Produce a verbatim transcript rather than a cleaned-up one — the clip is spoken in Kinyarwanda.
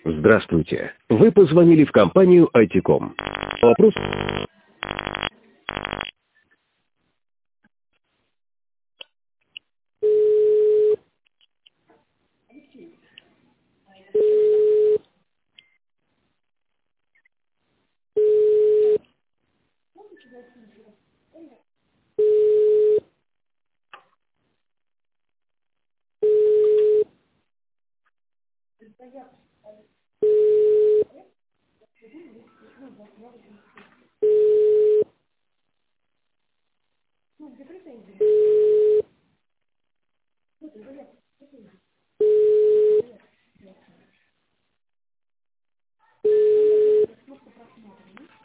Здравствуйте. Вы позвонили в компанию ай ти ком. Вопрос...